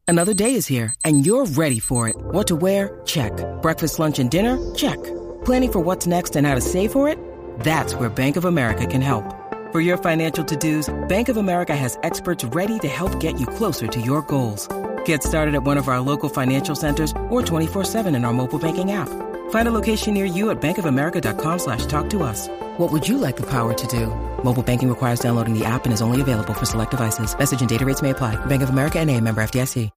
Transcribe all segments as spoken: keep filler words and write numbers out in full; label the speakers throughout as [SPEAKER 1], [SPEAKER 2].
[SPEAKER 1] Another day is here, and you're ready for it. What to wear? Check. Breakfast, lunch, and dinner? Check. Planning for what's next and how to save for it? That's where Bank of America can help. For your financial to-dos, Bank of America has experts ready to help get you closer to your goals. Get started at one of our local financial centers or twenty-four seven in our mobile banking app. Find a location near you at bankofamerica.com slash talk to us. What would you like the power to do? Mobile banking requires downloading the app and is only available for select devices. Message and data rates may apply. Bank of America N A, member F D I C.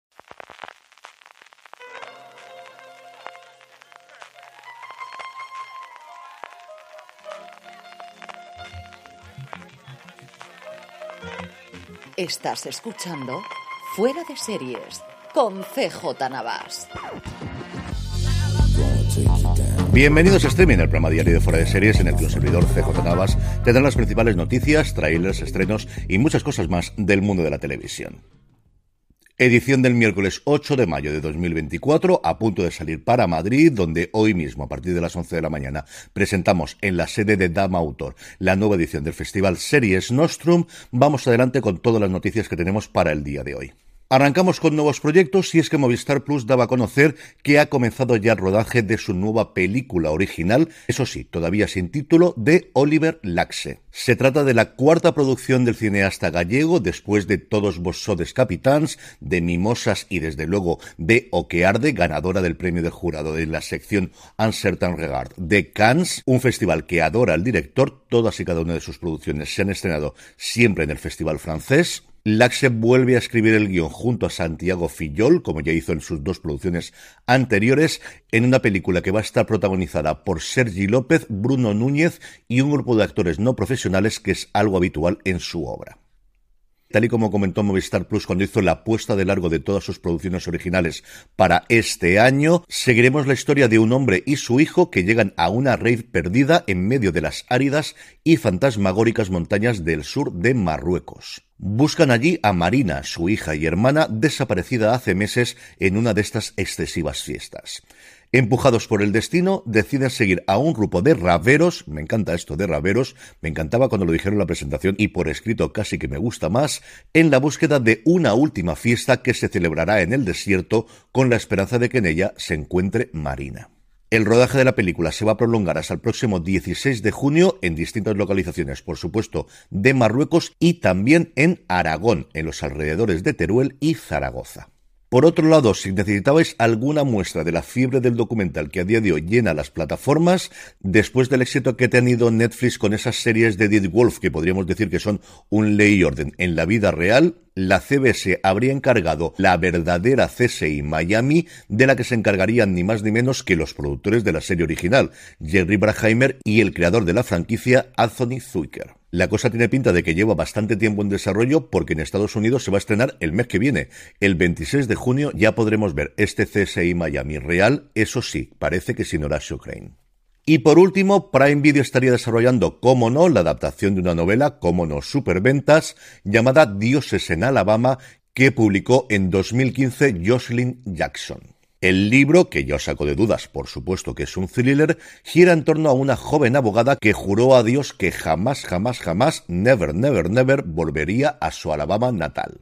[SPEAKER 2] Estás escuchando Fuera de Series con C J Navas.
[SPEAKER 3] Bienvenidos a Streaming, el programa diario de Fuera de Series en el que un servidor C J Navas tendrá las principales noticias, trailers, estrenos y muchas cosas más del mundo de la televisión. Edición del miércoles ocho de mayo de dos mil veinticuatro, a punto de salir para Madrid, donde hoy mismo, a partir de las once de la mañana, presentamos en la sede de Dama Autor la nueva edición del festival Series Nostrum. Vamos adelante con todas las noticias que tenemos para el día de hoy. Arrancamos con nuevos proyectos y es que Movistar Plus daba a conocer que ha comenzado ya el rodaje de su nueva película original, eso sí, todavía sin título, de Oliver Laxe. Se trata de la cuarta producción del cineasta gallego después de Todos vos sodes capitáns, de Mimosas y desde luego de O que arde, ganadora del premio del jurado en la sección Un certain regard de Cannes, un festival que adora al director. Todas y cada una de sus producciones se han estrenado siempre en el festival francés. Laxe vuelve a escribir el guión junto a Santiago Fillol, como ya hizo en sus dos producciones anteriores, en una película que va a estar protagonizada por Sergi López, Bruno Núñez y un grupo de actores no profesionales que es algo habitual en su obra. Tal y como comentó Movistar Plus cuando hizo la puesta de largo de todas sus producciones originales para este año, seguiremos la historia de un hombre y su hijo que llegan a una rave perdida en medio de las áridas y fantasmagóricas montañas del sur de Marruecos. Buscan allí a Marina, su hija y hermana, desaparecida hace meses en una de estas excesivas fiestas. Empujados por el destino, deciden seguir a un grupo de raveros, me encanta esto de raveros, me encantaba cuando lo dijeron en la presentación y por escrito casi que me gusta más, en la búsqueda de una última fiesta que se celebrará en el desierto con la esperanza de que en ella se encuentre Marina. El rodaje de la película se va a prolongar hasta el próximo dieciséis de junio en distintas localizaciones, por supuesto, de Marruecos y también en Aragón, en los alrededores de Teruel y Zaragoza. Por otro lado, si necesitabais alguna muestra de la fiebre del documental que a día de hoy llena las plataformas, después del éxito que ha tenido Netflix con esas series de Dead Wolf, que podríamos decir que son un ley y orden en la vida real, la C B S habría encargado la verdadera C S I Miami, de la que se encargarían ni más ni menos que los productores de la serie original, Jerry Bruckheimer y el creador de la franquicia, Anthony Zuiker. La cosa tiene pinta de que lleva bastante tiempo en desarrollo porque en Estados Unidos se va a estrenar el mes que viene. El veintiséis de junio ya podremos ver este C S I Miami real, eso sí, parece que sin Horacio Crane. Y por último, Prime Video estaría desarrollando, cómo no, la adaptación de una novela, cómo no, superventas, llamada Dioses en Alabama, que publicó en dos mil quince Jocelyn Jackson. El libro, que ya os saco de dudas, por supuesto que es un thriller, gira en torno a una joven abogada que juró a Dios que jamás, jamás, jamás, never, never, never volvería a su Alabama natal.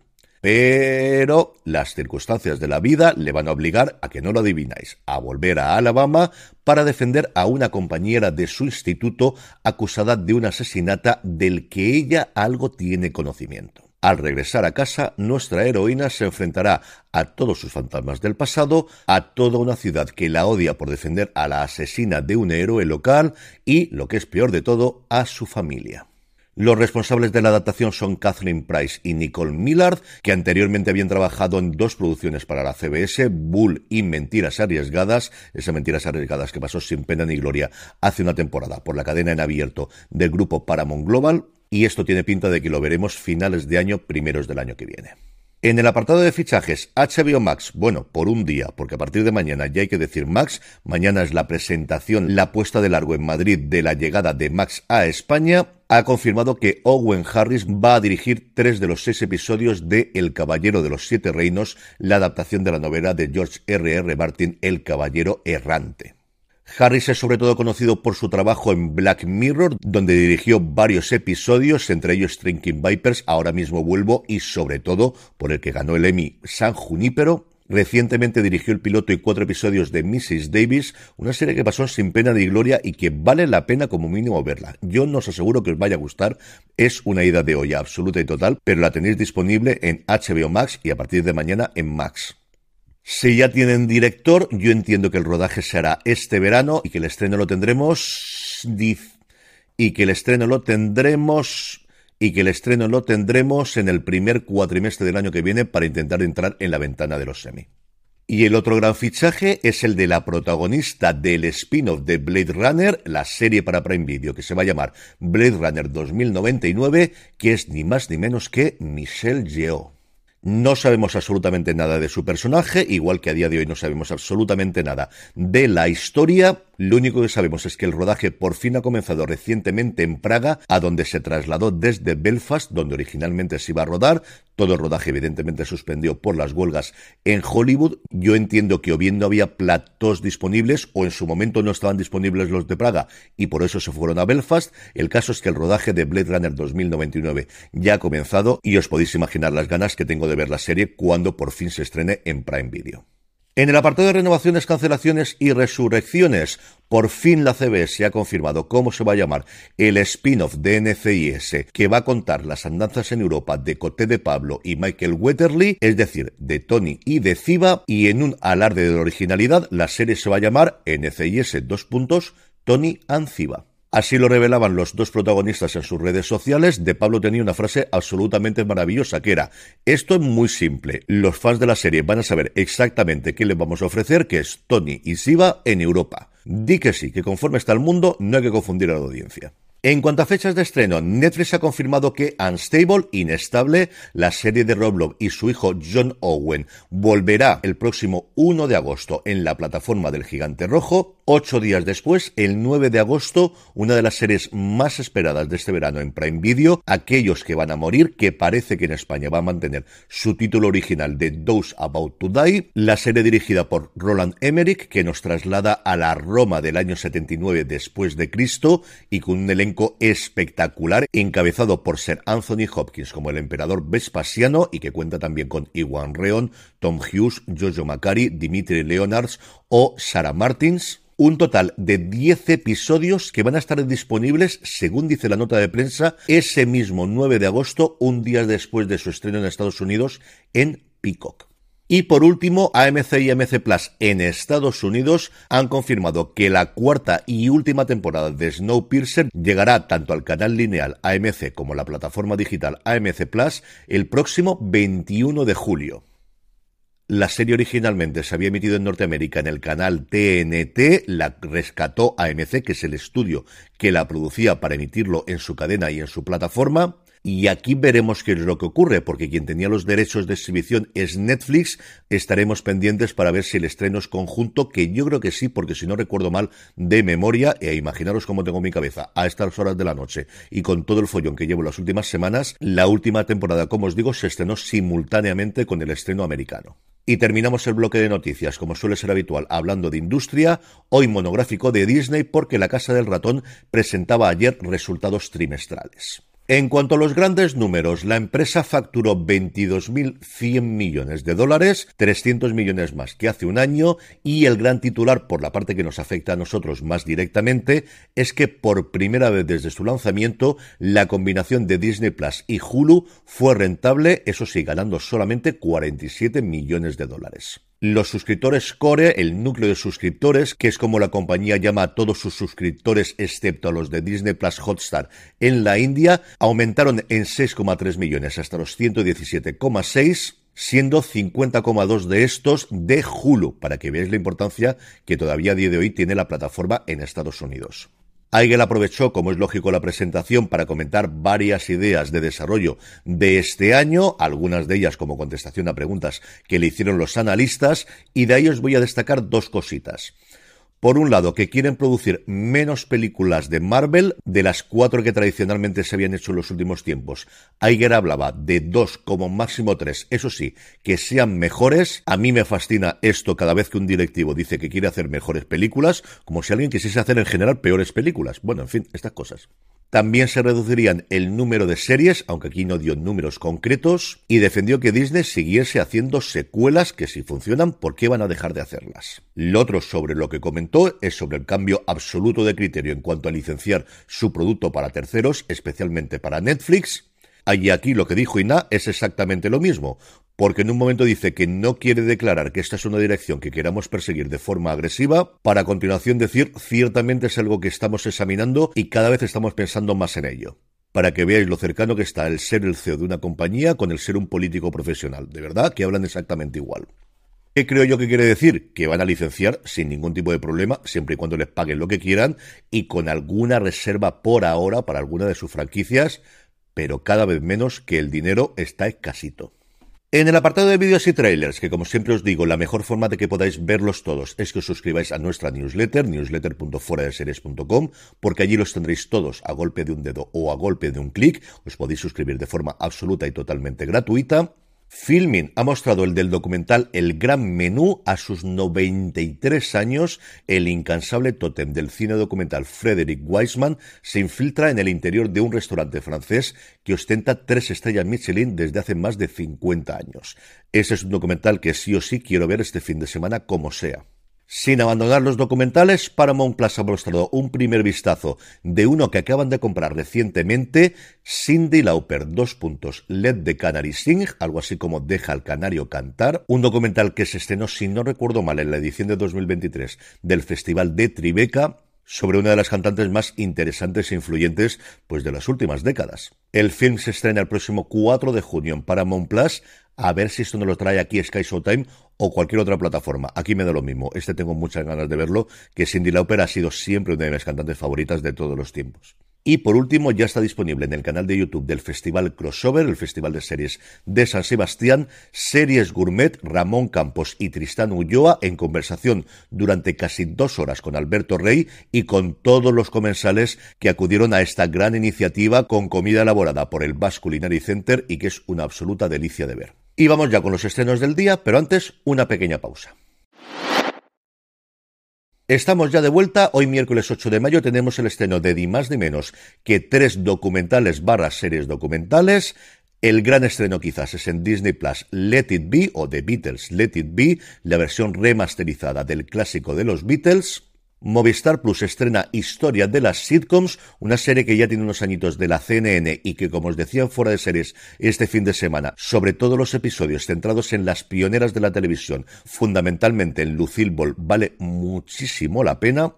[SPEAKER 3] Pero las circunstancias de la vida le van a obligar, a que no lo adivináis, a volver a Alabama para defender a una compañera de su instituto acusada de un asesinato del que ella algo tiene conocimiento. Al regresar a casa, nuestra heroína se enfrentará a todos sus fantasmas del pasado, a toda una ciudad que la odia por defender a la asesina de un héroe local y, lo que es peor de todo, a su familia. Los responsables de la adaptación son Catherine Price y Nicole Millard, que anteriormente habían trabajado en dos producciones para la C B S, Bull y Mentiras Arriesgadas, esas Mentiras Arriesgadas que pasó sin pena ni gloria hace una temporada por la cadena en abierto del grupo Paramount Global, y esto tiene pinta de que lo veremos finales de año, primeros del año que viene. En el apartado de fichajes, H B O Max, bueno, por un día, porque a partir de mañana ya hay que decir Max, mañana es la presentación, la puesta de largo en Madrid de la llegada de Max a España, ha confirmado que Owen Harris va a dirigir tres de los seis episodios de El Caballero de los Siete Reinos, la adaptación de la novela de George R R. Martin, El Caballero Errante. Harris es sobre todo conocido por su trabajo en Black Mirror, donde dirigió varios episodios, entre ellos Shrinking Vipers, Ahora mismo vuelvo, y sobre todo por el que ganó el Emmy San Junípero. Recientemente dirigió el piloto y cuatro episodios de missus Davis, una serie que pasó sin pena ni gloria y que vale la pena como mínimo verla. Yo no os aseguro que os vaya a gustar, es una ida de olla absoluta y total, pero la tenéis disponible en H B O Max y a partir de mañana en Max. Si ya tienen director, yo entiendo que el rodaje se hará este verano y que el estreno lo tendremos... y que el estreno lo tendremos... y que el estreno lo tendremos en el primer cuatrimestre del año que viene para intentar entrar en la ventana de los Emmy. Y el otro gran fichaje es el de la protagonista del spin-off de Blade Runner, la serie para Prime Video que se va a llamar Blade Runner dos mil noventa y nueve, que es ni más ni menos que Michelle Yeoh. No sabemos absolutamente nada de su personaje, igual que a día de hoy no sabemos absolutamente nada de la historia. Lo único que sabemos es que el rodaje por fin ha comenzado recientemente en Praga, a donde se trasladó desde Belfast, donde originalmente se iba a rodar. Todo el rodaje evidentemente suspendió por las huelgas en Hollywood. Yo entiendo que o bien no había platós disponibles o en su momento no estaban disponibles los de Praga y por eso se fueron a Belfast. El caso es que el rodaje de Blade Runner dos mil noventa y nueve ya ha comenzado y os podéis imaginar las ganas que tengo de ver la serie cuando por fin se estrene en Prime Video. En el apartado de renovaciones, cancelaciones y resurrecciones, por fin la C B S ha confirmado cómo se va a llamar el spin-off de N C I S que va a contar las andanzas en Europa de Coté de Pablo y Michael Wetherly, es decir, de Tony y de Ziva, y en un alarde de originalidad, la serie se va a llamar N C I S dos puntos Tony and Ziva. Así lo revelaban los dos protagonistas en sus redes sociales. De Pablo tenía una frase absolutamente maravillosa que era: esto es muy simple, los fans de la serie van a saber exactamente qué les vamos a ofrecer, que es Tony y Ziva en Europa. Di que sí, que conforme está el mundo no hay que confundir a la audiencia. En cuanto a fechas de estreno, Netflix ha confirmado que Unstable, Inestable, la serie de Rob Lowe y su hijo John Owen, volverá el próximo uno de agosto en la plataforma del Gigante Rojo. Ocho días después, el nueve de agosto, una de las series más esperadas de este verano en Prime Video, Aquellos que van a morir, que parece que en España va a mantener su título original de Those About to Die, la serie dirigida por Roland Emmerich, que nos traslada a la Roma del año setenta y nueve después de Cristo y con un elenco espectacular, encabezado por Sir Anthony Hopkins como el emperador Vespasiano y que cuenta también con Iwan Rheon, Tom Hughes, Jojo Macari, Dimitri Leonards o Sarah Martins. Un total de diez episodios que van a estar disponibles, según dice la nota de prensa, ese mismo nueve de agosto, un día después de su estreno en Estados Unidos en Peacock. Y por último, A M C y A M C Plus en Estados Unidos han confirmado que la cuarta y última temporada de Snowpiercer llegará tanto al canal lineal A M C como a la plataforma digital A M C Plus el próximo veintiuno de julio. La serie originalmente se había emitido en Norteamérica en el canal T N T, la rescató A M C, que es el estudio que la producía para emitirlo en su cadena y en su plataforma. Y aquí veremos qué es lo que ocurre, porque quien tenía los derechos de exhibición es Netflix. Estaremos pendientes para ver si el estreno es conjunto, que yo creo que sí, porque si no recuerdo mal de memoria, e imaginaros cómo tengo mi cabeza a estas horas de la noche y con todo el follón que llevo las últimas semanas, la última temporada, como os digo, se estrenó simultáneamente con el estreno americano. Y terminamos el bloque de noticias, como suele ser habitual, hablando de industria, hoy monográfico de Disney, porque La Casa del Ratón presentaba ayer resultados trimestrales. En cuanto a los grandes números, la empresa facturó veintidós mil cien millones de dólares, trescientos millones más que hace un año, y el gran titular, por la parte que nos afecta a nosotros más directamente, es que por primera vez desde su lanzamiento, la combinación de Disney Plus y Hulu fue rentable, eso sí, ganando solamente cuarenta y siete millones de dólares. Los suscriptores Core, el núcleo de suscriptores, que es como la compañía llama a todos sus suscriptores excepto a los de Disney Plus Hotstar en la India, aumentaron en seis coma tres millones hasta los ciento diecisiete coma seis, siendo cincuenta coma dos de estos de Hulu, para que veáis la importancia que todavía a día de hoy tiene la plataforma en Estados Unidos. Aigel aprovechó, como es lógico, la presentación para comentar varias ideas de desarrollo de este año, algunas de ellas como contestación a preguntas que le hicieron los analistas, y de ahí os voy a destacar dos cositas. Por un lado, que quieren producir menos películas de Marvel, de las cuatro que tradicionalmente se habían hecho en los últimos tiempos. Iger hablaba de dos, como máximo tres, eso sí, que sean mejores. A mí me fascina esto cada vez que un directivo dice que quiere hacer mejores películas, como si alguien quisiese hacer en general peores películas. Bueno, en fin, estas cosas. También se reducirían el número de series, aunque aquí no dio números concretos, y defendió que Disney siguiese haciendo secuelas que si funcionan, ¿por qué van a dejar de hacerlas? Lo otro sobre lo que comentó es sobre el cambio absoluto de criterio en cuanto a licenciar su producto para terceros, especialmente para Netflix. Y aquí lo que dijo Ina es exactamente lo mismo, porque en un momento dice que no quiere declarar que esta es una dirección que queramos perseguir de forma agresiva, para a continuación decir ciertamente es algo que estamos examinando y cada vez estamos pensando más en ello. Para que veáis lo cercano que está el ser el C E O de una compañía con el ser un político profesional. De verdad que hablan exactamente igual. ¿Qué creo yo que quiere decir? Que van a licenciar sin ningún tipo de problema, siempre y cuando les paguen lo que quieran y con alguna reserva por ahora para alguna de sus franquicias, pero cada vez menos, que el dinero está escasito. En el apartado de vídeos y trailers, que como siempre os digo, la mejor forma de que podáis verlos todos es que os suscribáis a nuestra newsletter, newsletter punto fuera de series punto com, porque allí los tendréis todos a golpe de un dedo o a golpe de un clic. Os podéis suscribir de forma absoluta y totalmente gratuita. Filmin ha mostrado el del documental El Gran Menú. A sus noventa y tres años, el incansable tótem del cine documental Frederick Wiseman se infiltra en el interior de un restaurante francés que ostenta tres estrellas Michelin desde hace más de cincuenta años. Ese es un documental que sí o sí quiero ver este fin de semana como sea. Sin abandonar los documentales, Paramount Plus ha mostrado un primer vistazo de uno que acaban de comprar recientemente, Cyndi Lauper, dos puntos, Let the Canary Sing, algo así como Deja al Canario Cantar, un documental que se estrenó, si no recuerdo mal, en la edición de dos mil veintitrés del Festival de Tribeca, sobre una de las cantantes más interesantes e influyentes pues de las últimas décadas. El film se estrena el próximo cuatro de junio en Paramount Plus. A ver si esto nos lo trae aquí Sky Showtime o cualquier otra plataforma. Aquí me da lo mismo. Este tengo muchas ganas de verlo, que Cyndi Lauper ha sido siempre una de mis cantantes favoritas de todos los tiempos. Y por último, ya está disponible en el canal de YouTube del Festival Crossover, el Festival de Series de San Sebastián, Series Gourmet, Ramón Campos y Tristán Ulloa en conversación durante casi dos horas con Alberto Rey y con todos los comensales que acudieron a esta gran iniciativa con comida elaborada por el Basque Culinary Center y que es una absoluta delicia de ver. Y vamos ya con los estrenos del día, pero antes una pequeña pausa. Estamos ya de vuelta. Hoy miércoles ocho de mayo tenemos el estreno de ni más ni menos que tres documentales barra series documentales. El gran estreno quizás es en Disney Plus, Let It Be, o The Beatles Let It Be, la versión remasterizada del clásico de los Beatles. Movistar Plus estrena Historia de las Sitcoms, una serie que ya tiene unos añitos de la C N N y que, como os decía en Fuera de Series este fin de semana, sobre todo los episodios centrados en las pioneras de la televisión, fundamentalmente en Lucille Ball, vale muchísimo la pena.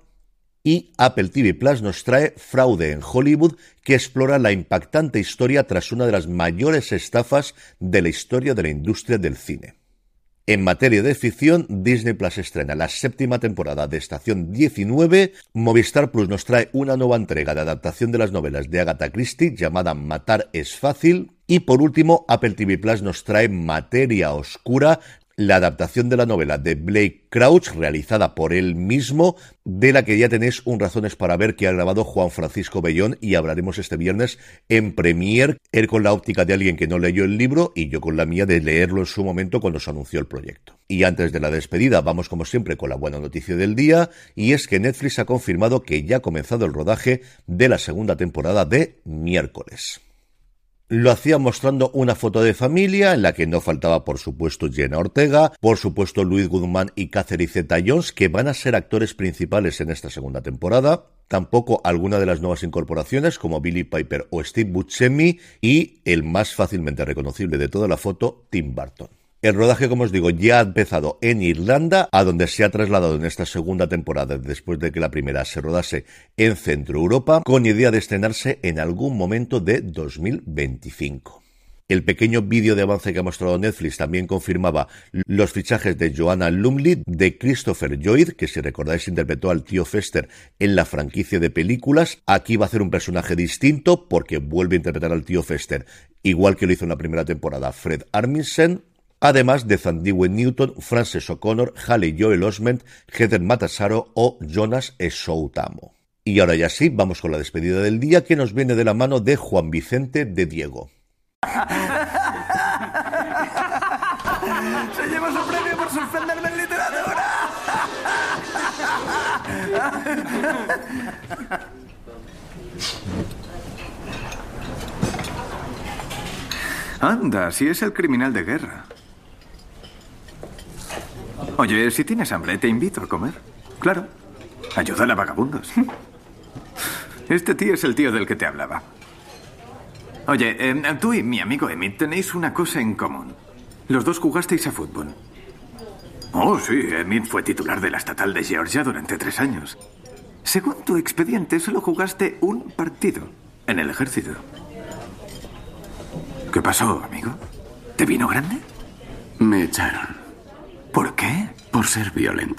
[SPEAKER 3] Y Apple T V Plus nos trae Fraude en Hollywood, que explora la impactante historia tras una de las mayores estafas de la historia de la industria del cine. En materia de ficción, Disney Plus estrena la séptima temporada de Estación diecinueve, Movistar Plus nos trae una nueva entrega de adaptación de las novelas de Agatha Christie llamada Matar es fácil, y por último Apple T V Plus nos trae Materia Oscura, la adaptación de la novela de Blake Crouch, realizada por él mismo, de la que ya tenéis un razones para ver que ha grabado Juan Francisco Bellón, y hablaremos este viernes en Premiere, él con la óptica de alguien que no leyó el libro y yo con la mía de leerlo en su momento cuando se anunció el proyecto. Y antes de la despedida, vamos como siempre con la buena noticia del día, y es que Netflix ha confirmado que ya ha comenzado el rodaje de la segunda temporada de Miércoles. Lo hacía mostrando una foto de familia en la que no faltaba, por supuesto, Jenna Ortega, por supuesto, Luis Guzmán y Catherine Zeta-Jones, que van a ser actores principales en esta segunda temporada. Tampoco alguna de las nuevas incorporaciones, como Billie Piper o Steve Buscemi, y el más fácilmente reconocible de toda la foto, Tim Burton. El rodaje, como os digo, ya ha empezado en Irlanda, a donde se ha trasladado en esta segunda temporada, después de que la primera se rodase en Centro Europa, con idea de estrenarse en algún momento de dos mil veinticinco. El pequeño vídeo de avance que ha mostrado Netflix también confirmaba los fichajes de Joanna Lumley, de Christopher Lloyd, que si recordáis interpretó al tío Fester en la franquicia de películas. Aquí va a hacer un personaje distinto porque vuelve a interpretar al tío Fester, igual que lo hizo en la primera temporada Fred Armisen. además de Thandie Newton, Frances O'Connor, Haley Joel Osment, Heather Matassaro o Jonas Esoutamo. Y ahora ya sí, vamos con la despedida del día, que nos viene de la mano de Juan Vicente de Diego.
[SPEAKER 4] ¡Se lleva su premio por suspenderme en literatura! Anda, si es el criminal de guerra. Oye, si tienes hambre, te invito a comer. Claro, ayúdale a vagabundos. Este tío es el tío del que te hablaba. Oye, eh, tú y mi amigo Emmett tenéis una cosa en común. Los dos jugasteis a fútbol. Oh, sí, Emmett fue titular de la estatal de Georgia durante tres años. Según tu expediente, solo jugaste un partido en el ejército. ¿Qué pasó, amigo? ¿Te vino grande?
[SPEAKER 5] Me echaron.
[SPEAKER 4] ¿Por qué?
[SPEAKER 5] Por ser violento.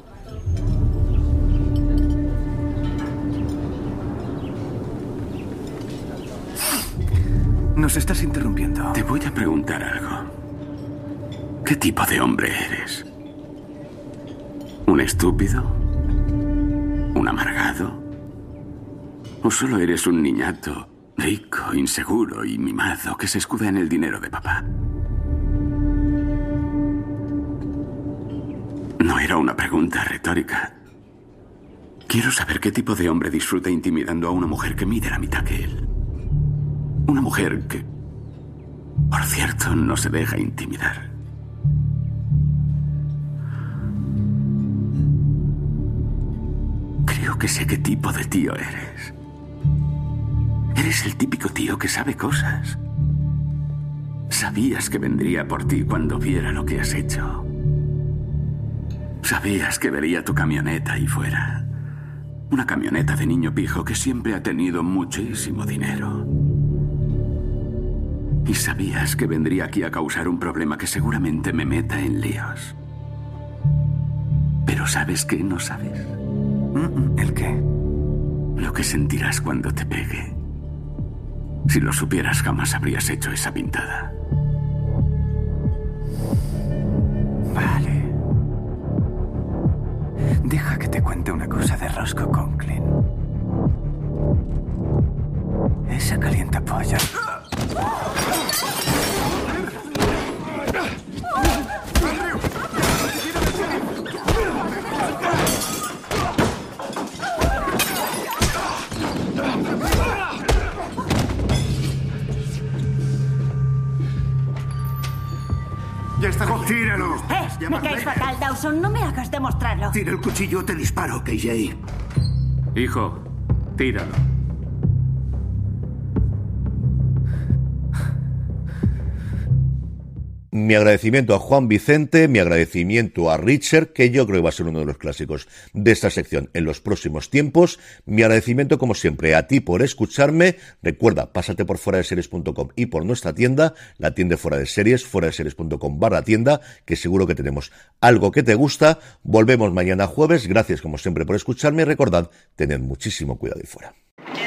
[SPEAKER 4] Nos estás interrumpiendo.
[SPEAKER 5] Te voy a preguntar algo. ¿Qué tipo de hombre eres? ¿Un estúpido? ¿Un amargado? ¿O solo eres un niñato rico, inseguro y mimado que se escuda en el dinero de papá? No era una pregunta retórica. Quiero saber qué tipo de hombre disfruta intimidando a una mujer que mide la mitad que él. Una mujer que, por cierto, no se deja intimidar. Creo que sé qué tipo de tío eres. Eres el típico tío que sabe cosas. Sabías que vendría por ti cuando viera lo que has hecho. Sabías que vería tu camioneta y fuera. Una camioneta de niño pijo que siempre ha tenido muchísimo dinero. Y sabías que vendría aquí a causar un problema que seguramente me meta en líos. Pero ¿sabes qué no sabes?
[SPEAKER 4] ¿El qué?
[SPEAKER 5] Lo que sentirás cuando te pegue. Si lo supieras, jamás habrías hecho esa pintada.
[SPEAKER 4] Vale. Deja que te cuente una cosa de Roscoe Conklin. Esa calienta polla.
[SPEAKER 6] Ya está.
[SPEAKER 7] Oh, ¡tíralo!
[SPEAKER 8] ¡Eh! Me caes fatal, Dawson. No me hagas demostrarlo.
[SPEAKER 7] Tira el cuchillo, te disparo, K J.
[SPEAKER 5] Hijo, tíralo.
[SPEAKER 3] Mi agradecimiento a Juan Vicente, mi agradecimiento a Richard, que yo creo que va a ser uno de los clásicos de esta sección en los próximos tiempos. Mi agradecimiento, como siempre, a ti por escucharme. Recuerda, pásate por fuera de series punto com y por nuestra tienda, la tienda Fuera de Series, fuera de series punto com barra tienda, que seguro que tenemos algo que te gusta. Volvemos mañana jueves. Gracias, como siempre, por escucharme. Y recordad, tened muchísimo cuidado ahí fuera.